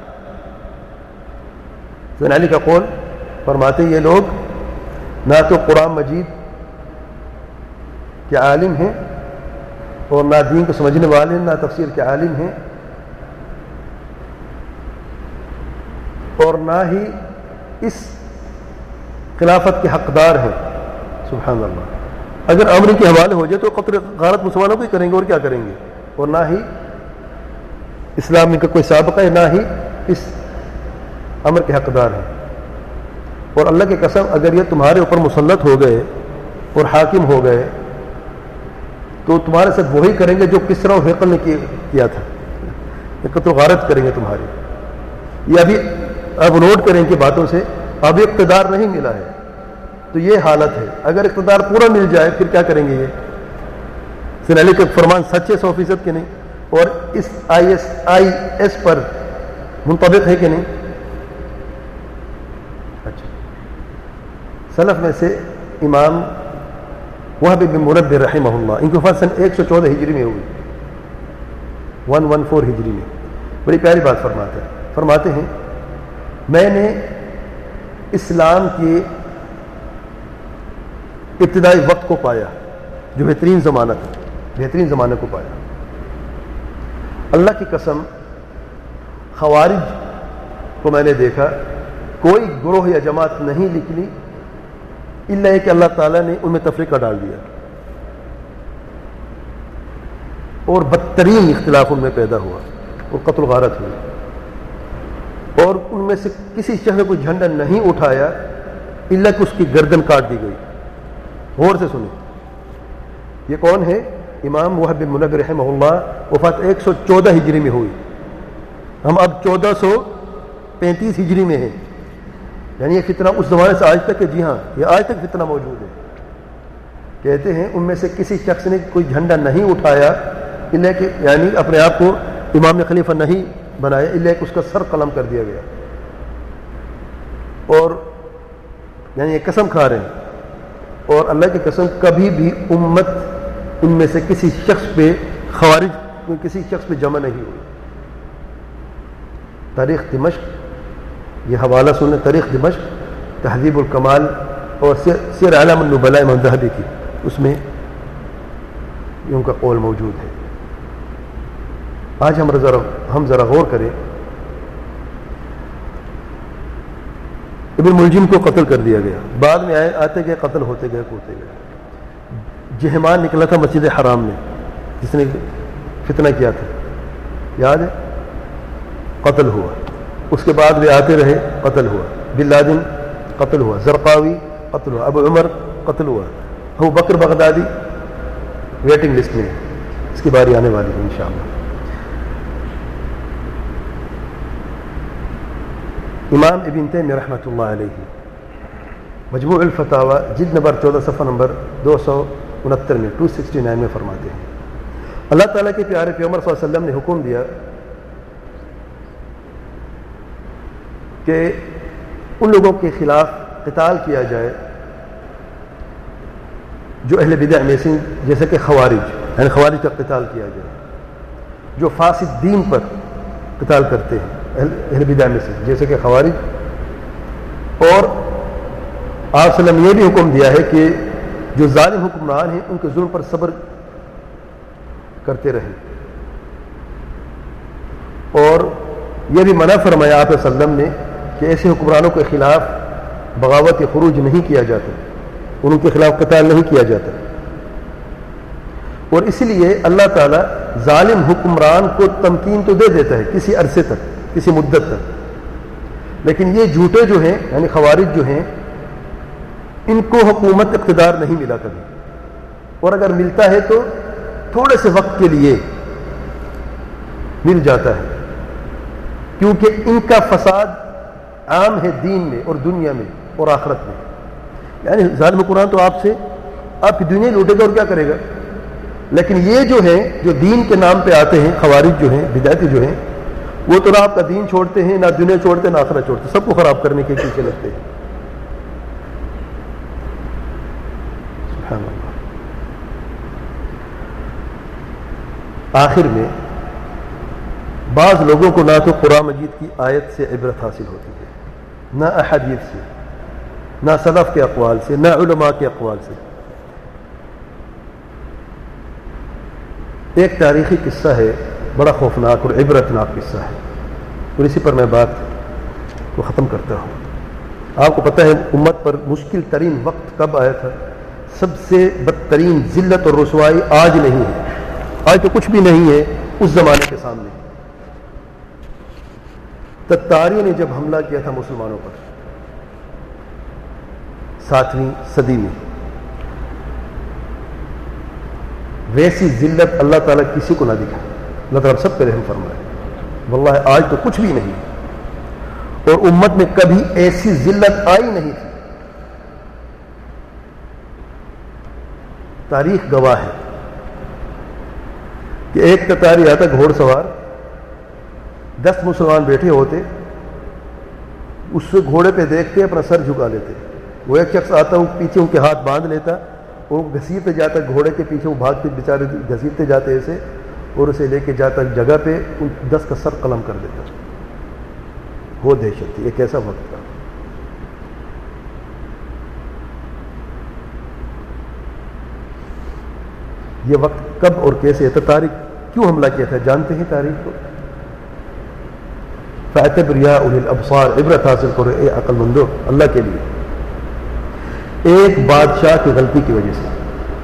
سیدنا علی کا قول فرماتے ہیں یہ لوگ نہ تو قرآن مجید کے عالم ہیں، اور نہ دین کو سمجھنے والے ہیں، نہ تفسیر کے عالم ہیں، اور نہ ہی اس خلافت کے حقدار ہیں. سبحان اللہ. اگر امر کے حوالے ہو جائے تو قتل غارت مسلمانوں کو ہی کریں گے، اور کیا کریں گے؟ اور نہ ہی اسلام میں کا کوئی سابقہ ہے، نہ ہی اس امر کے حقدار ہیں. اور اللہ کی قسم اگر یہ تمہارے اوپر مسلط ہو گئے اور حاکم ہو گئے تو تمہارے ساتھ وہی کریں گے جو کسرا اور ہرقل نے کیا تھا. یہ قتل غارت کریں گے تمہاری. یہ ابھی اب نوٹ کریں کہ باتوں سے ابھی اقتدار نہیں ملا ہے تو یہ حالت ہے. اگر اقتدار پورا مل جائے پھر کیا کریں گے؟ یہ سیدنا علی کا فرمان سچ ہے 100% کہ نہیں؟ اور اس ISIS پر منطبق ہے کہ نہیں؟ اچھا. سلف میں سے امام وہب بن منبہ رحمہ اللہ، ان کی وفات سن 114 ہجری میں ہوئی، 114 ہجری میں. بڑی پیاری بات فرماتے ہیں میں نے اسلام کے ابتدائی وقت کو پایا جو بہترین زمانہ تھا، بہترین زمانے کو پایا. اللہ کی قسم خوارج کو میں نے دیکھا، کوئی گروہ یا جماعت نہیں نکلی الا کہ اللہ تعالیٰ نے ان میں تفریقہ ڈال دیا، اور بدترین اختلاف ان میں پیدا ہوا اور قتل غارت ہوئی. اور ان میں سے کسی شخص نے کوئی جھنڈا نہیں اٹھایا الا کہ اس کی گردن کاٹ دی گئی. غور سے سنیں، یہ کون ہے؟ امام وہب بن منبہ رحمہ اللہ، وفات 114 ہجری میں ہوئی. ہم اب 1435 ہجری میں ہیں. یعنی یہ فتنہ اس زمانے سے آج تک ہے. جی ہاں، یہ آج تک فتنہ موجود ہے. کہتے ہیں ان میں سے کسی شخص نے کوئی جھنڈا نہیں اٹھایا الا کہ یعنی اپنے آپ کو امام خلیفہ نہیں بنایا الا کہ اس کا سر قلم کر دیا گیا. اور یعنی یہ قسم کھا رہے ہیں، اور اللہ کی قسم کبھی بھی امت ان میں سے کسی شخص پہ خوارج کسی شخص پہ جمع نہیں ہوئی. تاریخ دمشق، یہ حوالہ سنیں، تاریخ دمشق، تہذیب الکمال اور سیر اعلام النبلاء امام ذہبی کی، اس میں یہ ان کا قول موجود ہے. آج ہم ذرا غور کریں. ابن ملجم کو قتل کر دیا گیا, بعد میں آتے گئے قتل ہوتے گئے. جہمان نکلا تھا مسجد حرام میں, جس نے فتنہ کیا تھا, یاد ہے, قتل ہوا. اس کے بعد وہ آتے رہے, قتل ہوا. بن لادن قتل ہوا, زرقاوی قتل ہوا, ابو عمر قتل ہوا, Abu Bakr Baghdadi waiting list میں, اس کی باری آنے والی ہے انشاءاللہ. امام ابن تیمیہ رحمۃ اللہ علیہ مجموع الفتاوی جلد نمبر 14 صفحہ نمبر 269 میں 269 میں فرماتے ہیں, اللہ تعالیٰ کے پیارے پیغمبر صلی اللہ علیہ وسلم نے حکم دیا کہ ان لوگوں کے خلاف قتال کیا جائے جو اہل بدع میں سے, جیسے کہ خوارج, یعنی خوارج کا قتال کیا جائے, جو فاسد دین پر قتال کرتے ہیں اہل بدع میں سے, جیسے کہ خوارج. اور آپ صلی اللہ علیہ وسلم نے یہ بھی حکم دیا ہے کہ جو ظالم حکمران ہیں ان کے ظلم پر صبر کرتے رہیں, اور یہ بھی منع فرمایا آپ صلی اللہ علیہ وسلم نے کہ ایسے حکمرانوں کے خلاف بغاوت یا خروج نہیں کیا جاتا, ان کے خلاف قتال نہیں کیا جاتا. اور اس لیے اللہ تعالیٰ ظالم حکمران کو تمکین تو دے دیتا ہے کسی عرصے تک, کسی مدت تک, لیکن یہ جھوٹے جو ہیں یعنی خوارج جو ہیں ان کو حکومت اقتدار نہیں ملا کبھی, اور اگر ملتا ہے تو تھوڑے سے وقت کے لیے مل جاتا ہے, کیونکہ ان کا فساد عام ہے دین میں اور دنیا میں اور آخرت میں. یعنی ظالم حکمران تو آپ کی دنیا لوٹے گا اور کیا کرے گا, لیکن یہ جو ہیں جو دین کے نام پہ آتے ہیں, خوارج جو ہیں, بدعتی جو ہیں, وہ تو نہ آپ کا دین چھوڑتے ہیں, نہ دنیا چھوڑتے, نہ آخرت چھوڑتے, سب کو خراب کرنے کے پیچھے لگتے ہیں. سبحان اللہ. آخر میں بعض لوگوں کو نہ تو قرآن مجید کی آیت سے عبرت حاصل ہوتی ہے, نہ احادیث سے, نہ سلف کے اقوال سے, نہ علماء کے اقوال سے. ایک تاریخی قصہ ہے, بڑا خوفناک اور عبرتناک قصہ ہے, اور اسی پر میں بات کو ختم کرتا ہوں. آپ کو پتہ ہے امت پر مشکل ترین وقت کب آیا تھا؟ سب سے بدترین ذلت اور رسوائی آج نہیں ہے, آج تو کچھ بھی نہیں ہے اس زمانے کے سامنے. تتاریوں نے جب حملہ کیا تھا مسلمانوں پر 7ویں صدی میں, ویسی ذلت اللہ تعالیٰ کسی کو نہ دکھا. اللہ تعالیٰ سب پہ رحم فرمائے. واللہ آج تو کچھ بھی نہیں, اور امت میں کبھی ایسی ذلت آئی نہیں تھی. تاریخ گواہ ہے کہ ایک تتاری آتا گھوڑ سوار, 10 مسلمان بیٹھے ہوتے, اس سے گھوڑے پہ دیکھتے اپنا سر جھکا لیتے. وہ ایک شخص آتا, وہ پیچھے ان کے ہاتھ باندھ لیتا, وہ گھسیٹتے جاتا گھوڑے کے پیچھے, وہ بھاگتے بیچارے گھسیٹتے جاتے ایسے, اور اسے لے کے جاتا جگہ پہ, 10 کا سر قلم کر دیتا. وہ دہشت تھی, ایک ایسا وقت تھا. یہ وقت کب اور کیسے ہے؟ تاریخ کیوں حملہ کیا تھا جانتے ہیں تاریخ کو؟ فَاعْتَبِرْ يَا أُولِي الْأَبْصَارِ, عبرت حاصل کرو اے عقل مندو اللہ کے لیے. ایک بادشاہ کی غلطی کی وجہ سے,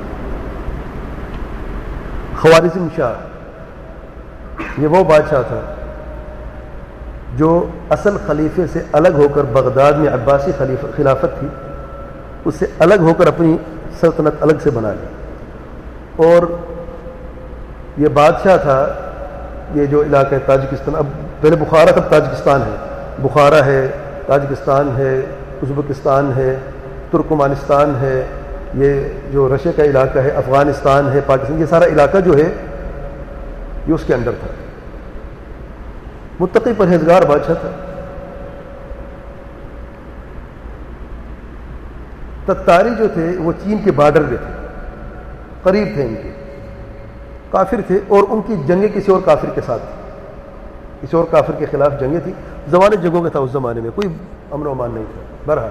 خوارزم شاہ, یہ وہ بادشاہ تھا جو اصل خلیفے سے الگ ہو کر بغداد میں عباسی خلافت تھی, اس سے الگ ہو کر اپنی سلطنت الگ سے بنا لی. اور یہ بادشاہ تھا, یہ جو علاقہ ہے تاجکستان, اب پہلے بخارا تب تاجکستان ہے, بخارا ہے, تاجکستان ہے, ازبکستان ہے, ترکمانستان ہے, یہ جو رشیا کا علاقہ ہے, افغانستان ہے, پاکستان, یہ سارا علاقہ جو ہے یہ اس کے اندر تھا. متقی پرہیزگار بادشاہ تھا. تتاری جو تھے وہ چین کے بارڈر پہ تھے, قریب تھے ان کے, کافر تھے, اور ان کی جنگیں کسی اور کافر کے ساتھ تھی, کسی اور کافر کے خلاف جنگیں تھی. زمانے جنگوں کا تھا اس زمانے میں, کوئی امن و امان نہیں تھا. بہرحال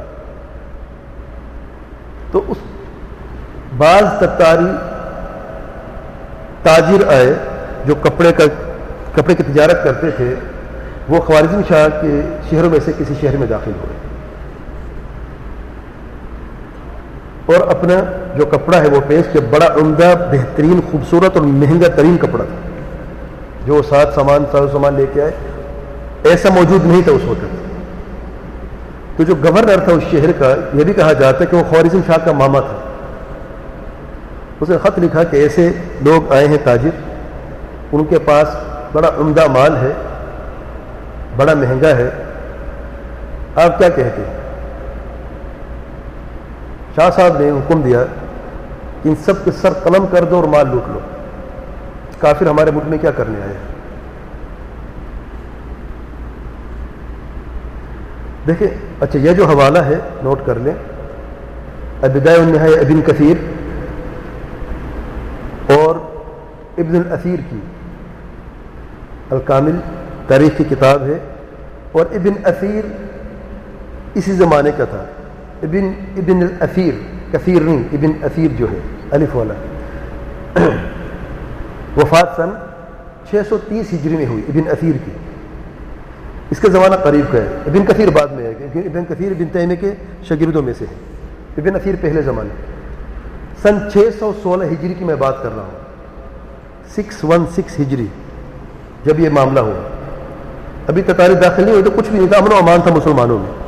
تو اس بعض تتاری تاجر آئے جو کپڑے کی تجارت کرتے تھے، وہ خوارزم شاہ کے شہروں میں سے کسی شہر میں داخل ہوئے اور اپنا جو کپڑا ہے وہ پیش کیا. بڑا عمدہ، بہترین، خوبصورت اور مہنگا ترین کپڑا تھا جو ساتھ سامان لے کے آئے. ایسا موجود نہیں تھا اس وقت. تو جو گورنر تھا اس شہر کا، یہ بھی کہا جاتا ہے کہ وہ خوارزم شاہ کا ماما تھا. اس نے خط لکھا کہ ایسے لوگ آئے ہیں تاجر، ان کے پاس بڑا عمدہ مال ہے، بڑا مہنگا ہے، آپ کیا کہتے ہیں؟ شاہ صاحب نے حکم دیا کہ ان سب کے سر قلم کر دو اور مال لوٹ لو. کافر ہمارے ملک میں کیا کرنے آئے؟ دیکھیں، اچھا یہ جو حوالہ ہے نوٹ کر لیں، البدایہ والنہایہ ابن کثیر اور ابن الاثیر کی الکامل تاریخ کی کتاب ہے، اور ابن اثیر اسی زمانے کا تھا. ابن الاثیر، کثیر نہیں، ابن اثیر جو ہے الف والا، وفات سن 630 ہجری میں ہوئی ابن اثیر کی. اس کا زمانہ قریب کا ہے. ابن کثیر بعد میں ہے کیونکہ ابن کثیر ابن تیمیہ کے شاگردوں میں سے ہے. ابن اثیر پہلے زمانے. سن 616 ہجری کی میں بات کر رہا ہوں، 616 ہجری جب یہ معاملہ ہوا. ابھی تتاری داخل نہیں ہوئی تو کچھ بھی نہیں تھا، امن و امان تھا مسلمانوں میں.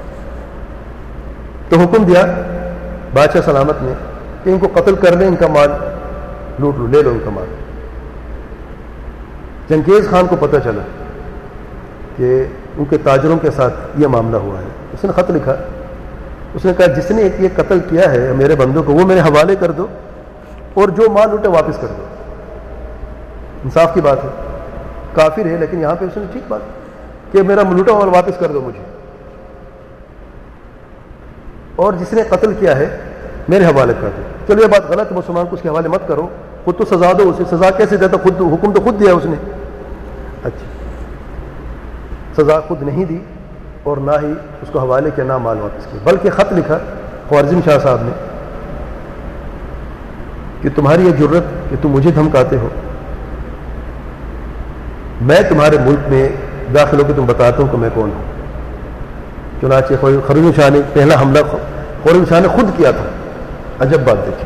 تو حکم دیا بادشاہ سلامت نے کہ ان کو قتل کر لیں، ان کا مال لوٹ لو، لے لو ان کا مال. چنگیز خان کو پتہ چلا کہ ان کے تاجروں کے ساتھ یہ معاملہ ہوا ہے. اس نے خط لکھا، اس نے کہا جس نے یہ قتل کیا ہے میرے بندوں کو، وہ میرے حوالے کر دو اور جو مال لوٹے واپس کر دو. انصاف کی بات ہے، کافر ہے لیکن یہاں پہ اس نے ٹھیک بات کہ میرا لوٹا مال واپس کر دو مجھے، اور جس نے قتل کیا ہے میرے حوالے کر دو. چلو یہ بات غلط ہے، مسلمان کو اس کے حوالے مت کرو، خود تو سزا دو اسے. سزا کیسے دیتا؟ خود حکم تو خود دیا اس نے. اچھا، سزا خود نہیں دی اور نہ ہی اس کو حوالے کیا، نہ مال واپس کیا، بلکہ خط لکھا خوارزم شاہ صاحب نے کہ تمہاری یہ جرت کہ تم مجھے دھمکاتے ہو، میں تمہارے ملک میں داخل ہو کے تم بتاتا ہوں کہ میں کون ہوں. چنانچہ خوارزم شاہ نے پہلا حملہ خوارزم شاہ نے خود کیا تھا. عجب بات دیکھی،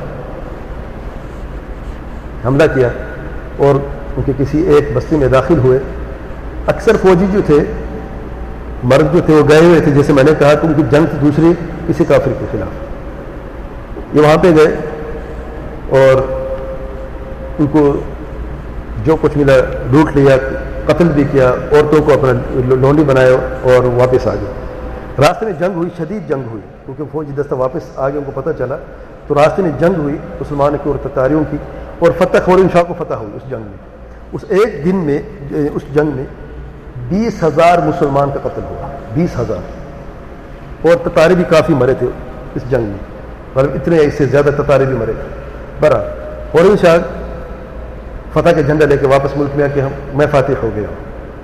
حملہ کیا اور ان کے کسی ایک بستی میں داخل ہوئے. اکثر فوجی جو تھے، مرد جو تھے، وہ گئے ہوئے تھے، جیسے میں نے کہا کہ ان کی جنگ تھی دوسری کسی کافر کے خلاف. یہ وہاں پہ گئے اور ان کو جو کچھ ملا لوٹ لیا، قتل بھی کیا، عورتوں کو اپنا لونڈی بنایا اور واپس آ گئے. راستے میں جنگ ہوئی، شدید جنگ ہوئی، کیونکہ فوجی دستہ واپس آ گئے، ان کو پتہ چلا. تو راستے میں جنگ ہوئی مسلمانوں کی اور تتاریوں کی، اور خوارزم شاہ کو فتح ہوئی اس جنگ میں. اس ایک دن میں، اس جنگ میں 20,000 مسلمان کا قتل ہوا، 20,000، اور تتاری بھی کافی مرے تھے اس جنگ میں، مطلب اتنے اس سے زیادہ تتاری بھی مرے. برا خوارزم شاہ فتح کے جھنڈا لے کے واپس ملک میں آ کے میں فاتح ہو گیا.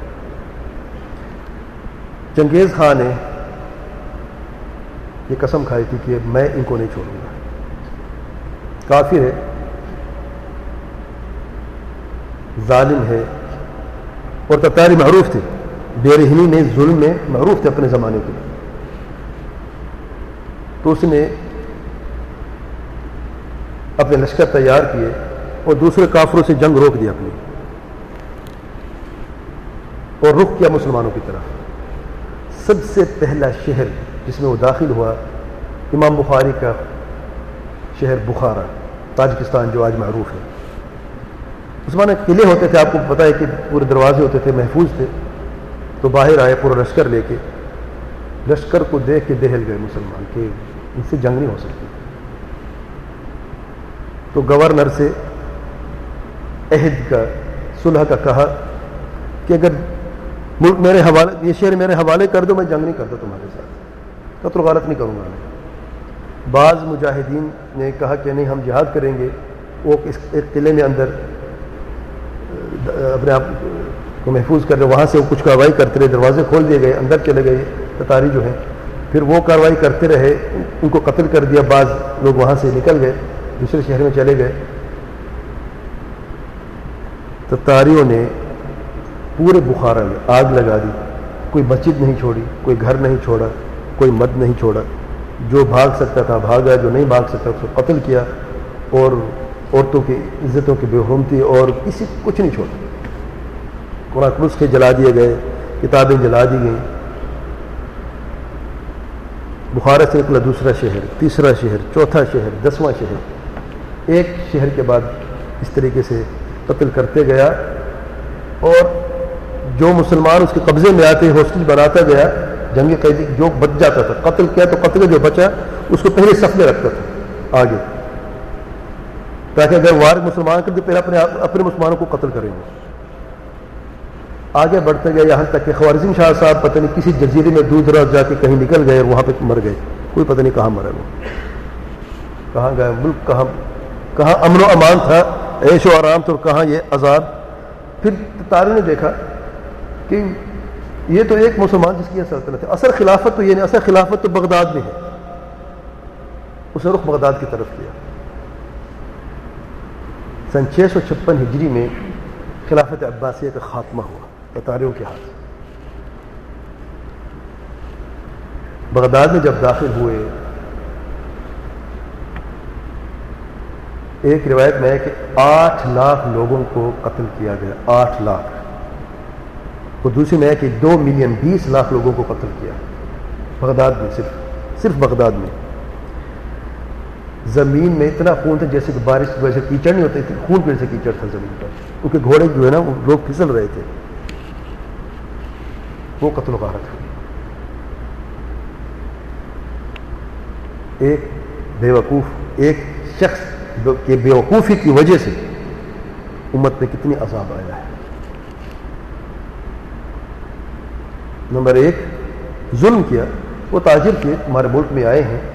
چنگیز خان نے یہ قسم کھائی تھی کہ میں ان کو نہیں چھوڑوں گا. کافر ہے، ظالم ہے، اور تتاری معروف تھے، بے رحمی میں، ظلم میں معروف تھے اپنے زمانے کے. تو اس نے اپنے لشکر تیار کیے اور دوسرے کافروں سے جنگ روک دی اپنی، اور رخ کیا مسلمانوں کی طرف. سب سے پہلا شہر جس میں وہ داخل ہوا امام بخاری کا شہر بخارا، تاجکستان جو آج معروف ہے. اس زمانے قلعے ہوتے تھے، آپ کو پتہ ہے کہ پورے دروازے ہوتے تھے، محفوظ تھے. تو باہر آئے پورا لشکر لے کے، لشکر کو دیکھ کے دہل گئے مسلمان کہ ان سے جنگ نہیں ہو سکتی. تو گورنر سے عہد کا، صلح کا کہا کہ اگر ملک میرے حوالے، یہ شہر میرے حوالے کر دو، میں جنگ نہیں کرتا تمہارے ساتھ، قتل و غارت نہیں کروں گا میں. بعض مجاہدین نے کہا کہ نہیں، ہم جہاد کریں گے. وہ ایک قلعے میں اندر اپنے آپ کو محفوظ کر رہے، وہاں سے وہ کچھ کارروائی کرتے رہے، دروازے کھول دیے گئے، اندر چلے گئے تتاری جو ہیں. پھر وہ کارروائی کرتے رہے، ان کو قتل کر دیا. بعض لوگ وہاں سے نکل گئے، دوسرے شہر میں چلے گئے. تتاریوں نے پورے بخارا میں آگ لگا دی، کوئی مسجد نہیں چھوڑی، کوئی گھر نہیں چھوڑا، کوئی مد نہیں چھوڑا، جو بھاگ سکتا تھا بھاگا، جو نہیں بھاگ سکتا اس کو قتل کیا، اور عورتوں کی عزتوں کی بے حرمتی اور کسی کچھ نہیں چھوڑا۔ قرآن کے نسخے جلا دیے گئے، کتابیں جلا دی گئیں۔ بخارا سے نکلا دوسرا شہر، تیسرا شہر، چوتھا شہر، 10واں شہر، ایک شہر کے بعد اس طریقے سے قتل کرتے گیا، اور جو مسلمان اس کے قبضے میں آتے ہاسٹل بناتا گیا، جنگی قیدی جو بچ جاتا تھا قتل کیا تو قتل جو بچا اس کو پہلے صف میں رکھتا تھا آگے، تاکہ اگر وار مسلمان کر تو پہلے اپنے مسلمانوں کو قتل کریں گے۔ آگے بڑھتے گئے یہاں تک کہ خوارزم شاہ صاحب پتہ نہیں کسی جزیرے میں دور دراز جا کے کہیں نکل گئے اور وہاں پہ مر گئے، کوئی پتہ نہیں کہاں مرے، وہ کہاں گئے، ملک کہاں امن و امان تھا، عیش و آرام تھا، اور کہاں یہ عذاب۔ پھر تتاروں نے دیکھا کہ یہ تو ایک مسلمان جس کی سلطنت ہے، اصل خلافت تو یہ نہیں، اصل خلافت تو بغداد میں ہے، اس نے رخ بغداد کی طرف کیا۔ سن 656 ہجری میں خلافت عباسیہ کا خاتمہ ہوا تتاریوں کے ہاتھ سے۔ بغداد میں جب داخل ہوئے، ایک روایت میں ہے کہ 8 لاکھ لوگوں کو قتل کیا گیا، 8 لاکھ، اور دوسری میں ہے کہ 2 ملین 20 لاکھ لوگوں کو قتل کیا بغداد میں، صرف بغداد میں۔ زمین میں اتنا خون تھا جیسے کہ بارش کی وجہ سے کیچڑ نہیں ہوتا، خون کی وجہ سے کیچڑ تھا زمین پر، کیونکہ گھوڑے جو ہے نا وہ لوگ پھسل رہے تھے، وہ قتل و غارت ہوئی۔ ایک بے وقوف، ایک شخص کہ بے وقوفی کی وجہ سے امت میں کتنی عذاب آیا ہے۔ نمبر 1 ظلم کیا، وہ تاجر تھے ہمارے ملک میں آئے ہیں،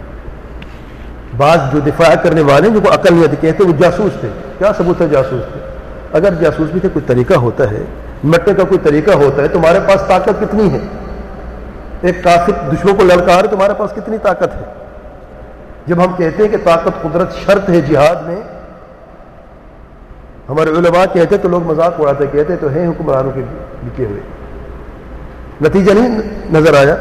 بعض جو دفاع کرنے والے ہیں جو کو عقل نہیں آتی کہتے وہ جاسوس تھے، کیا ثبوت ہے جاسوس تھے؟ اگر جاسوس بھی تھے کوئی طریقہ ہوتا ہے، نمٹنے کا کوئی طریقہ ہوتا ہے، تمہارے پاس طاقت کتنی ہے؟ ایک کافر دشمن کو للکار تمہارے پاس کتنی طاقت ہے؟ جب ہم کہتے ہیں کہ طاقت قدرت شرط ہے جہاد میں، ہمارے علماء کہتے تو لوگ مذاق اڑاتے، کہتے تو ہیں حکمرانوں کے لکھے ہوئے، نتیجہ نہیں نظر آیا۔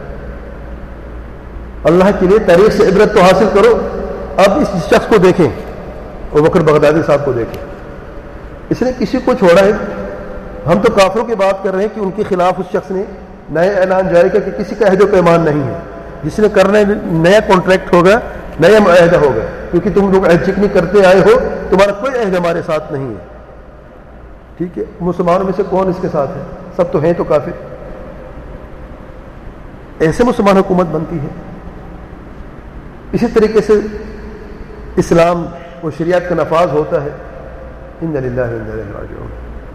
اللہ کے لیے تاریخ سے عبرت تو حاصل کرو۔ اب اس شخص کو دیکھیں، ابو بکر بغدادی صاحب کو دیکھیں، اس نے کسی کو چھوڑا ہے؟ ہم تو کافروں کی بات کر رہے ہیں کہ ان کے خلاف اس شخص نے نئے اعلان جاری کیا کہ کسی کا عہد و پیمان نہیں ہے، جس نے کرنا ہے نیا کانٹریکٹ ہوگا، نیا معاہدہ ہوگا، کیونکہ تم لوگ عہد چکنی کرتے آئے ہو، تمہارا کوئی عہد ہمارے ساتھ نہیں ہے۔ ٹھیک ہے، مسلمانوں میں سے کون اس کے ساتھ ہے؟ سب تو ہیں تو کافر۔ ایسے مسلمان حکومت بنتی ہے؟ اسی طریقے سے اسلام و شریعت کا نفاذ ہوتا ہے۔ انا للہ و انا الیہ راجعون۔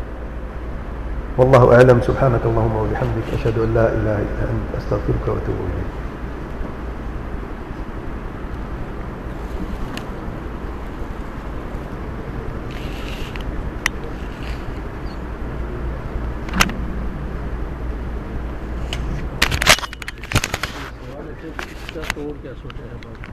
واللہ اعلم، سبحانک اللہم و بحمدک، اشہد ان لا الہ الا انت، استغفرک و اتوب الیک۔ توڑ کیا سوچا ہے بات